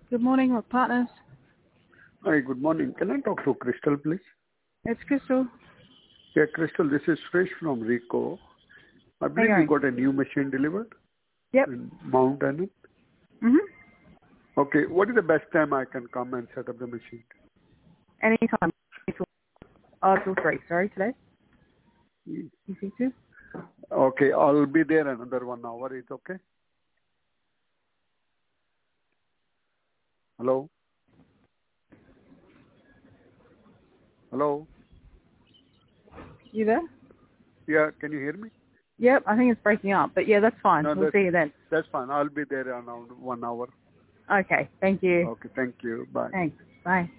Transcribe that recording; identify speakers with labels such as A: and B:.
A: Good morning, Rock Partners.
B: Hi, good morning. Can I talk to Crystal, please?
A: It's Crystal.
B: Yeah, Crystal, this is Fresh from Rico. I believe you got a new machine delivered
A: Yep.
B: in Mount Annan. Okay, what is the best time I can come and set up the machine?
A: Anytime. Till 3, sorry, today. You see too?
B: Okay, I'll be there another 1 hour. It's okay? Hello? Hello?
A: You there?
B: Yeah, can you hear me?
A: Yep, I think it's breaking up, but yeah, that's fine.
B: No,
A: We'll see you then.
B: that's fine. I'll be there around 1 hour.
A: Okay, thank you.
B: Okay, thank you. Bye.
A: Thanks. Bye.